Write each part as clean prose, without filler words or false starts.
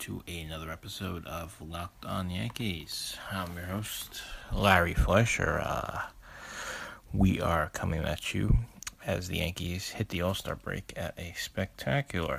to another episode of Locked On Yankees. I'm your host, Larry Fleischer. We are coming at you as the Yankees hit the All-Star break at a spectacular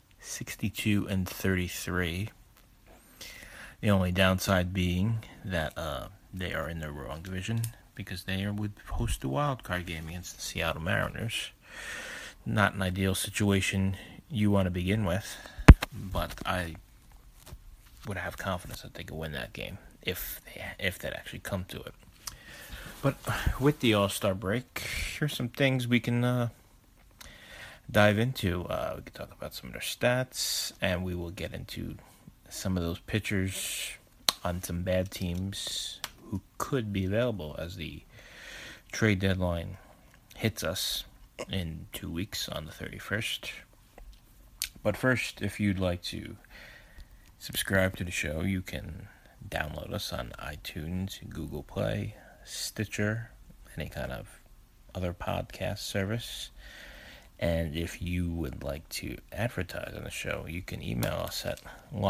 62-33. The only downside being that they are in the wrong division because they would host a wild card game against the Seattle Mariners. Not an ideal situation you want to begin with, but I would have confidence that they could win that game if that actually come to it. But with the All-Star break, here's some things we can dive into. We can talk about some of their stats, and we will get into some of those pitchers on some bad teams who could be available as the trade deadline hits us in 2 weeks on the 31st. But first, if you'd like to subscribe to the show, you can download us on iTunes, Google Play, Stitcher, any kind of other podcast service. And if you would like to advertise on the show, you can email us at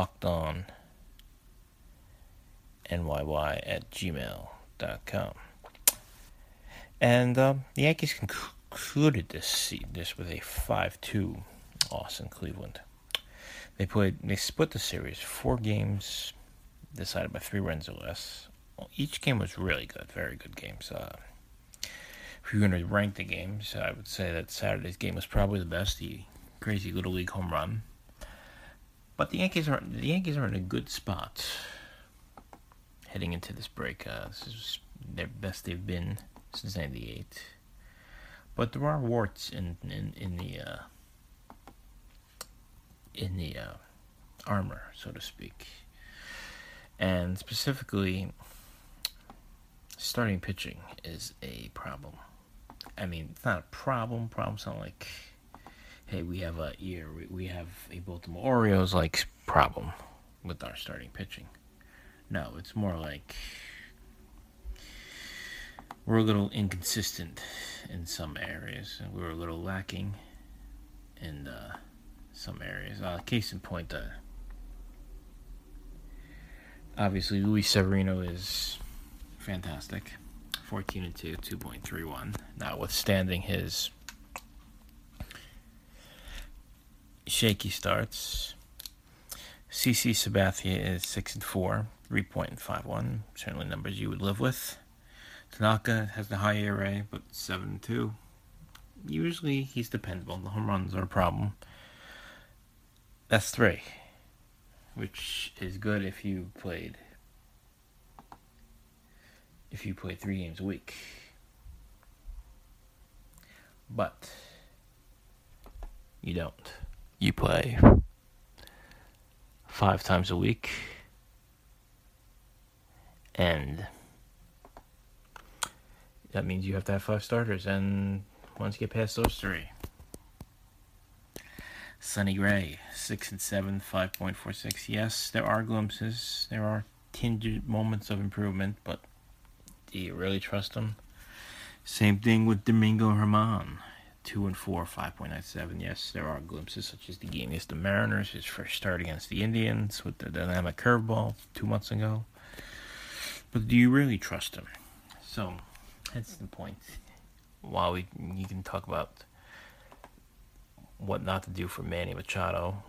lockedonnyy@gmail.com. And the Yankees concluded this with a 5-2 loss in Cleveland. They split the series 4 games, decided by 3 runs or less. Each game was really good, very good games. If you're going to rank the games, I would say that Saturday's game was probably the best, the crazy Little League home run. But the Yankees are in a good spot heading into this break. This is their best they've been since '98. But there are warts in the armor, so to speak. And specifically, starting pitching is a problem. I mean, it's not a problem. Problems sound like, hey, we have a Baltimore Orioles like problem with our starting pitching. No, it's more like we're a little inconsistent in some areas, and we're a little lacking in some areas. Case in point, obviously Luis Severino is fantastic. 14-2, 2.31. Notwithstanding his shaky starts, CC Sabathia is 6-4, 3.51. Certainly numbers you would live with. Tanaka has the high ERA, but 7-2. Usually he's dependable. The home runs are a problem. That's 3, which is good if you played 3 games a week. But you don't. You play 5 times a week, and that means you have to have 5 starters, and once you get past those 3, Sonny Gray, 6-7, 5.46. Yes, there are glimpses. There are tinged moments of improvement, but do you really trust him? Same thing with Domingo Germán, 2-4, 5.97. Yes, there are glimpses, such as the game against the Mariners, his first start against the Indians with the dynamic curveball 2 months ago. But do you really trust him? So that's the point. While you can talk about what not to do for Manny Machado,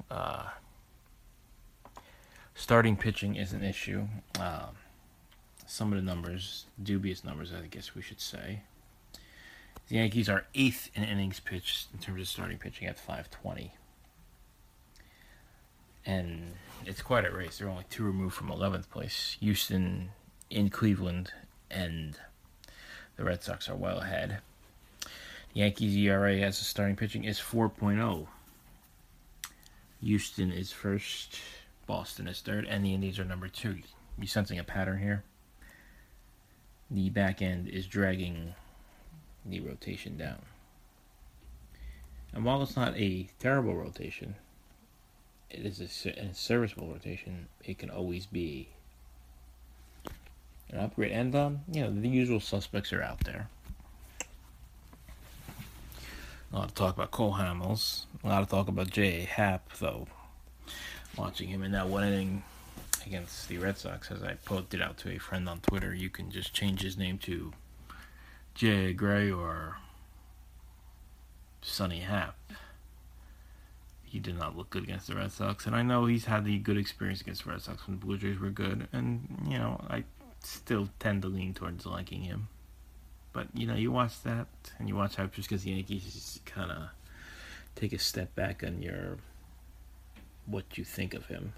starting pitching is an issue. Some of the numbers, dubious numbers, I guess we should say. The Yankees are 8th in innings pitched in terms of starting pitching at 520. And it's quite a race. They're only 2 removed from 11th place. Houston in Cleveland and the Red Sox are well ahead. The Yankees ERA as a starting pitching is 4.0. Houston is first, Boston is third, and the Indians are number 2. You sensing a pattern here? The back end is dragging the rotation down. And while it's not a terrible rotation, it is a serviceable rotation. It can always be an upgrade. And, the usual suspects are out there. A lot of talk about Cole Hamels. A lot of talk about J.A. Happ, though. watching him in that one inning against the Red Sox. As I posted out to a friend on Twitter, you can just change his name to Jay Gray or Sonny Hap. He did not look good against the Red Sox, and I know he's had the good experience against the Red Sox when the Blue Jays were good, and, I still tend to lean towards liking him. But, you watch that, and you watch how just because the Yankees kind of take a step back on what you think of him.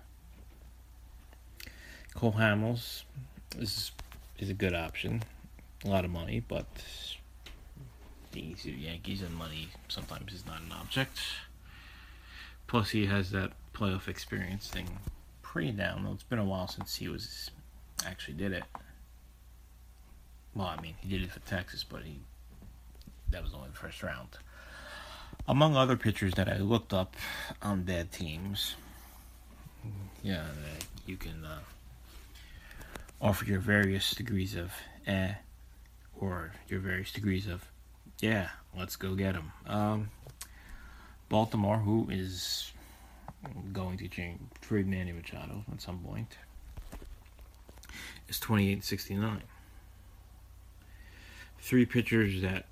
Cole Hamels is a good option. A lot of money, but the Yankees and money sometimes is not an object. Plus, he has that playoff experience thing pretty down. Though it's been a while since he actually did it. Well, I mean, he did it for Texas, but that was only the first round. Among other pitchers that I looked up on bad teams, you can offer your various degrees of or your various degrees of let's go get him. Baltimore, who is going to trade Manny Machado at some point, is 28-69. 3 pitchers that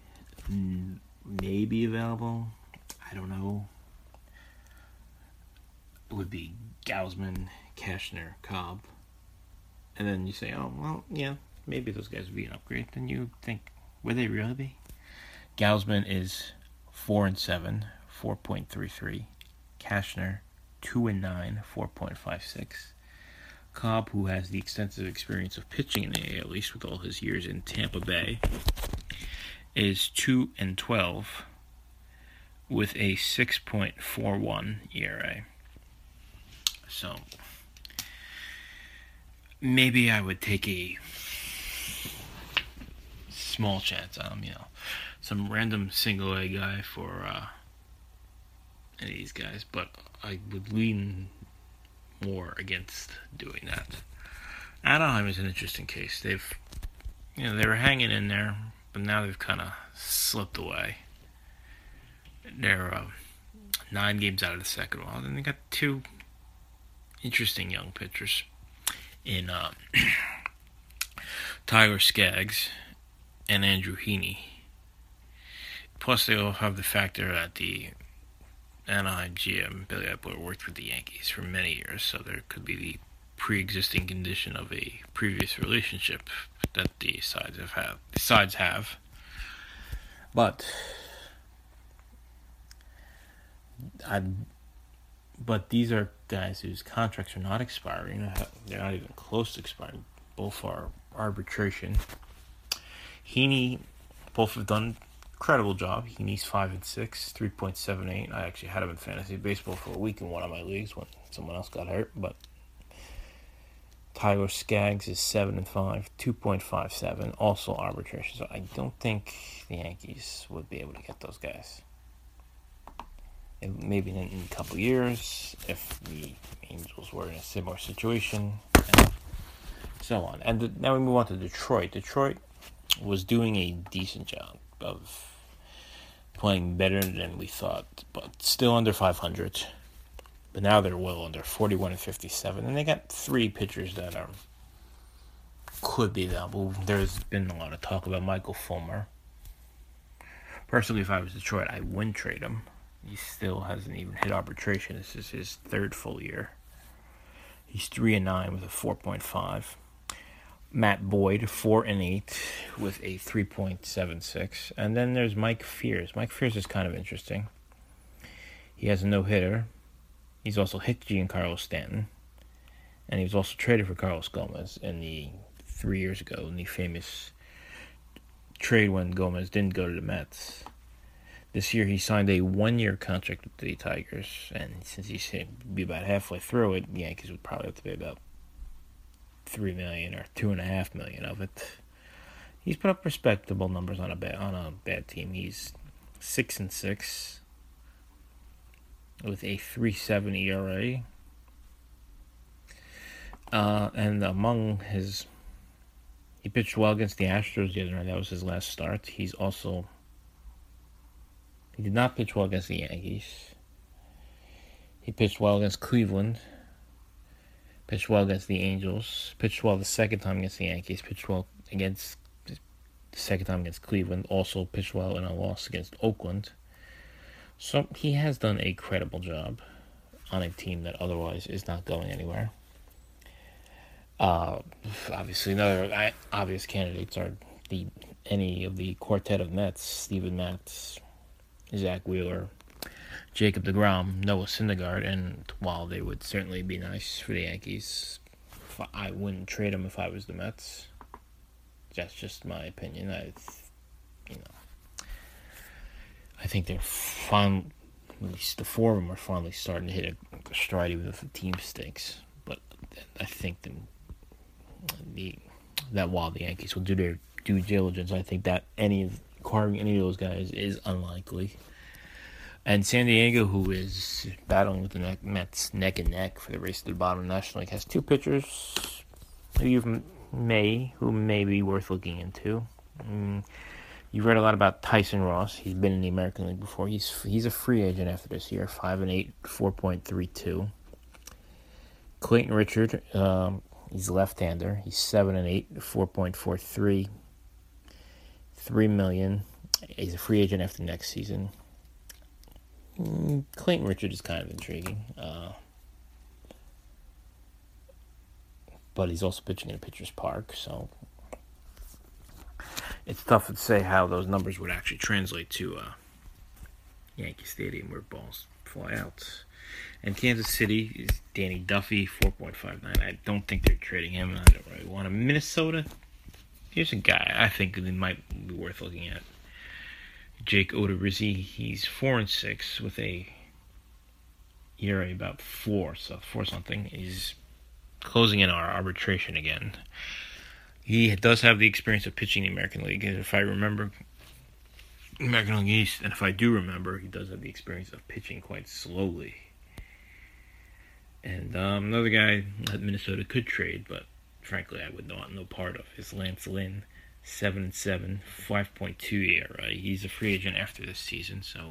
may be available, I don't know, would be Gausman, Cashner, Cobb. And then you say, oh, well, yeah, maybe those guys would be an upgrade. Then you think, would they really be? Gausman is 4-7, 4.33. Cashner, 2-9, 4.56. Cobb, who has the extensive experience of pitching in the AL East with all his years in Tampa Bay, is 2-12 with a 6.41 ERA. So maybe I would take a small chance on him, some random single A guy for any of these guys, but I would lean more against doing that. Anaheim is an interesting case. They were hanging in there, but now they've kind of slipped away. They're 9 games out of the second round, and they got 2 interesting young pitchers in Tyler Skaggs and Andrew Heaney. Plus, they all have the factor that the Anaheim GM, Billy Eppler, worked with the Yankees for many years, so there could be the pre-existing condition of a previous relationship that the sides have. But these are guys whose contracts are not expiring. They're not even close to expiring. Both are arbitration. Heaney, both have done incredible job. Heaney's 5-6, 3.78. I actually had him in fantasy baseball for a week in one of my leagues when someone else got hurt. But Tyler Skaggs is 7-5, 2.57, also arbitration. So I don't think the Yankees would be able to get those guys. And maybe in a couple years, if the Angels were in a similar situation, and so on. And now we move on to Detroit. Detroit was doing a decent job of playing better than we thought, but still under 500. But now they're well under 41-57, and they got 3 pitchers that could be available. There's been a lot of talk about Michael Fulmer. Personally, if I was Detroit, I wouldn't trade him. He still hasn't even hit arbitration. This is his 3rd full year. He's 3-9 with a 4.5. Matt Boyd, 4-8 with a 3.76. And then there's Mike Fiers. Mike Fiers is kind of interesting. He has a no-hitter. He's also hit Giancarlo Stanton. And he was also traded for Carlos Gomez 3 years ago in the famous trade when Gomez didn't go to the Mets. This year he signed a 1-year contract with the Tigers, and since he's going to be about halfway through it, the Yankees would probably have to pay about $3 million or $2.5 million of it. He's put up respectable numbers on a bad team. He's 6-6 with a 3.7 ERA. And among he pitched well against the Astros the other night. That was his last start. He did not pitch well against the Yankees. He pitched well against Cleveland. Pitched well against the Angels. Pitched well the second time against the Yankees. Pitched well against the second time against Cleveland. Also pitched well in a loss against Oakland. So he has done a credible job on a team that otherwise is not going anywhere. Obviously, another obvious candidates are any of the quartet of Mets: Steven Matz, Zach Wheeler, Jacob deGrom, Noah Syndergaard, and while they would certainly be nice for the Yankees, I wouldn't trade them if I was the Mets. That's just my opinion. I think they're fine. At least the four of them are finally starting to hit a stride, even if the team stinks. But I think that while the Yankees will do their due diligence, I think that acquiring any of those guys is unlikely. And San Diego, who is battling with the Mets neck and neck for the race to the bottom of the National League, has two pitchers who may be worth looking into. You've read a lot about Tyson Ross. He's been in the American League before. He's a free agent after this year, 5-8, 4.32. Clayton Richard, he's a left-hander. He's 7-8, 4.43, $3 million. He's a free agent after next season. Clayton Richard is kind of intriguing, but he's also pitching in a pitcher's park, so it's tough to say how those numbers would actually translate to Yankee Stadium where balls fly out. And Kansas City is Danny Duffy, 4.59. I don't think they're trading him, and I don't really want him. Minnesota, here's a guy I think that might be worth looking at. Jake Odorizzi, he's 4-6 with a ERA about 4 something. He's closing in our arbitration again. He does have the experience of pitching the American League. If I remember, American League East, and if I do remember, he does have the experience of pitching quite slowly. And another guy that Minnesota could trade, but frankly I would want no part of, is Lance Lynn. 7-7, 5.2 ERA. He's a free agent after this season, so.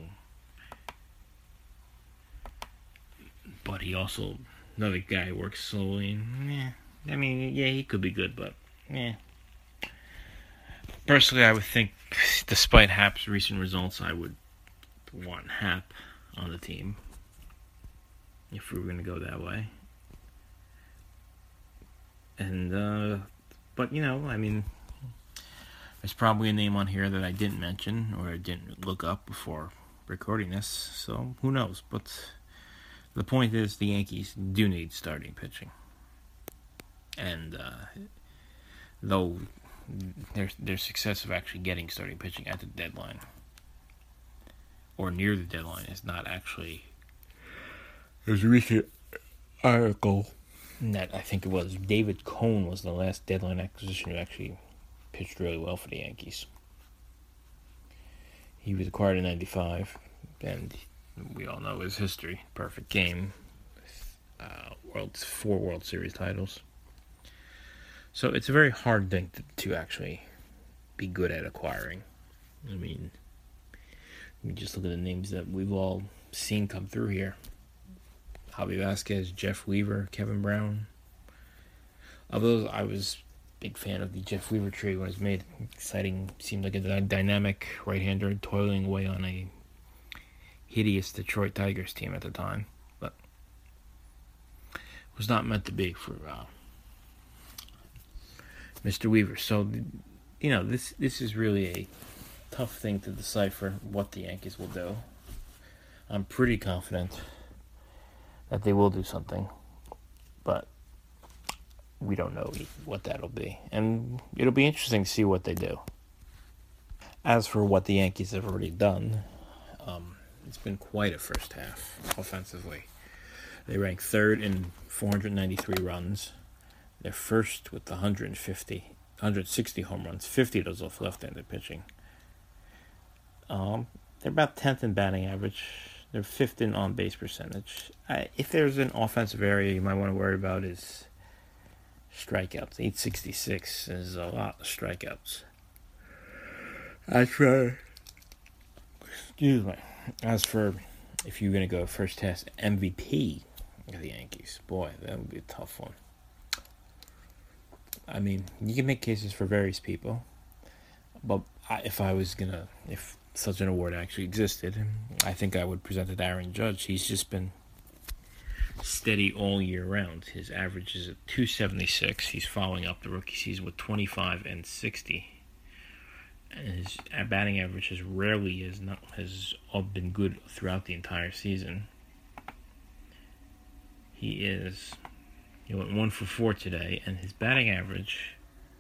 But he also, another guy who works slowly. He could be good, but personally, I would think, despite Happ's recent results, I would want Happ on the team if we were going to go that way. And, but there's probably a name on here that I didn't mention or I didn't look up before recording this, so who knows. But the point is the Yankees do need starting pitching. And though their success of actually getting starting pitching at the deadline or near the deadline is not actually... There's a recent article that I think it was David Cone was the last deadline acquisition who actually pitched really well for the Yankees. He was acquired in 95, and we all know his history. Perfect game. 4 World Series titles. So it's a very hard thing to actually be good at acquiring. I mean, let me just look at the names that we've all seen come through here. Javi Vasquez, Jeff Weaver, Kevin Brown. Of those, I was big fan of the Jeff Weaver trade when it was made. Exciting, seemed like a dynamic right-hander toiling away on a hideous Detroit Tigers team at the time, but it was not meant to be for Mr. Weaver. So, this is really a tough thing to decipher what the Yankees will do. I'm pretty confident that they will do something, but we don't know what that'll be. And it'll be interesting to see what they do. As for what the Yankees have already done, it's been quite a first half offensively. They rank third in 493 runs. They're first with 160 home runs, 50 of those off left-handed pitching. They're about 10th in batting average. They're 5th in on-base percentage. If there's an offensive area you might want to worry about is strikeouts. 866 is a lot of strikeouts. As for if you're going to go first test MVP of the Yankees, boy, that would be a tough one. I mean, you can make cases for various people, but if such an award actually existed, I think I would present it to Aaron Judge. He's just been steady all year round. His average is at 276. He's following up the rookie season with 25 and 60. And his batting average has been good throughout the entire season. He went 1 for 4 today, and his batting average,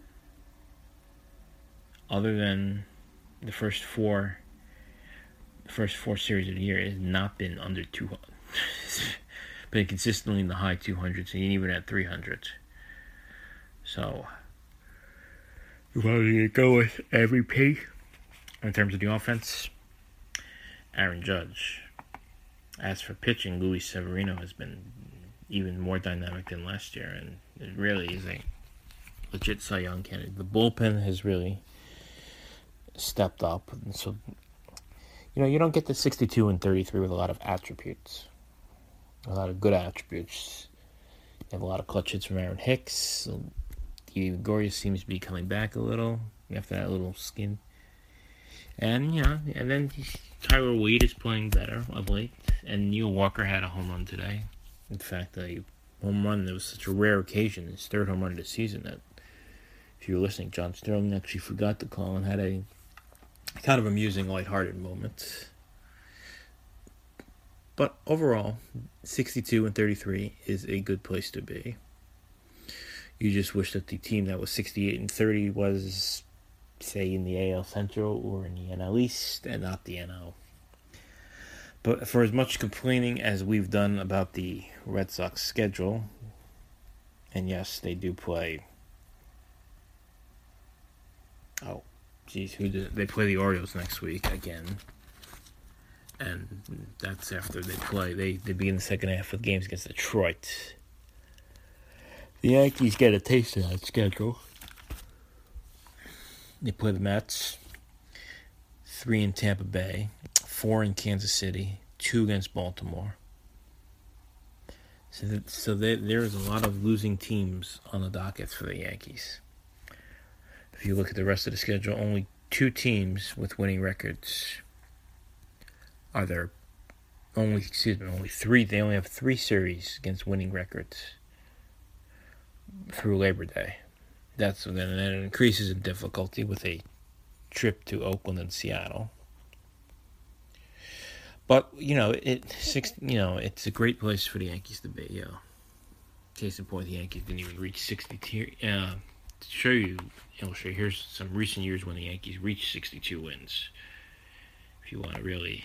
other than the first four series of the year, has not been under 200. Been consistently in the high 200s, and even at 300. So, you want to go with MVP in terms of the offense? Aaron Judge. As for pitching, Luis Severino has been even more dynamic than last year, and it really is a legit Cy Young candidate. The bullpen has really stepped up, and so you don't get to 62 and 33 with a lot of attributes, a lot of good attributes. You have a lot of clutch hits from Aaron Hicks. Didi Gregorius seems to be coming back a little after that little skin, and then Tyler Wade is playing better of late, and Neil Walker had a home run today. In fact, a home run that was such a rare occasion, his third home run of the season, that if you're listening, John Sterling actually forgot to call and had a kind of amusing, lighthearted moment. But overall, 62 and 33 is a good place to be. You just wish that the team that was 68 and 30 was, say, in the AL Central or in the NL East and not the NL. But for as much complaining as we've done about the Red Sox schedule, and yes, they do play. Oh, geez, they play the Orioles next week again, and that's after they play. They begin the second half with games against Detroit. The Yankees get a taste of that schedule. They play the Mets, 3 in Tampa Bay, 4 in Kansas City, 2 against Baltimore. So there's a lot of losing teams on the docket for the Yankees. If you look at the rest of the schedule, only 2 teams with winning records are there. Only 3. They only have 3 series against winning records through Labor Day. Then it increases in difficulty with a trip to Oakland and Seattle. But it's a great place for the Yankees to be. Case in point, the Yankees didn't even reach 62. To show you, here's some recent years when the Yankees reached 62 wins. If you want to really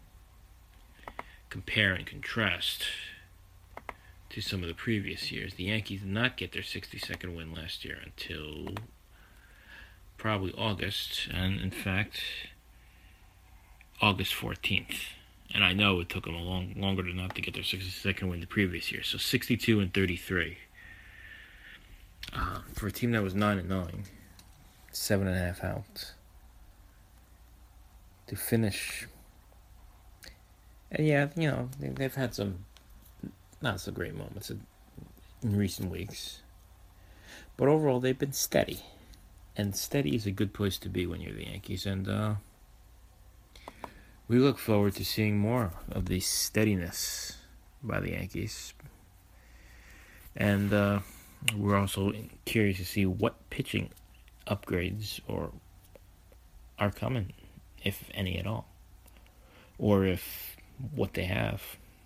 compare and contrast to some of the previous years, the Yankees did not get their 62nd win last year until probably August, and in fact, August 14th. And I know it took them longer than not to get their 62nd win the previous year. So 62 and 33. For a team that was 9-9, 7.5 out, to finish. And they've had some not so great moments in recent weeks. But overall, they've been steady. And steady is a good place to be when you're the Yankees. And we look forward to seeing more of the steadiness by the Yankees. And we're also curious to see what pitching upgrades are coming, if any at all. Or if what they have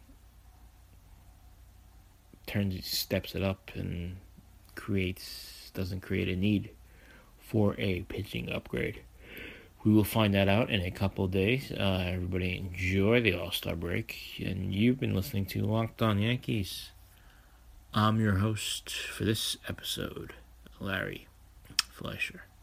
steps it up and doesn't create a need for a pitching upgrade. We will find that out in a couple of days. Everybody enjoy the All-Star break. And you've been listening to Locked On Yankees. I'm your host for this episode, Larry Fleischer.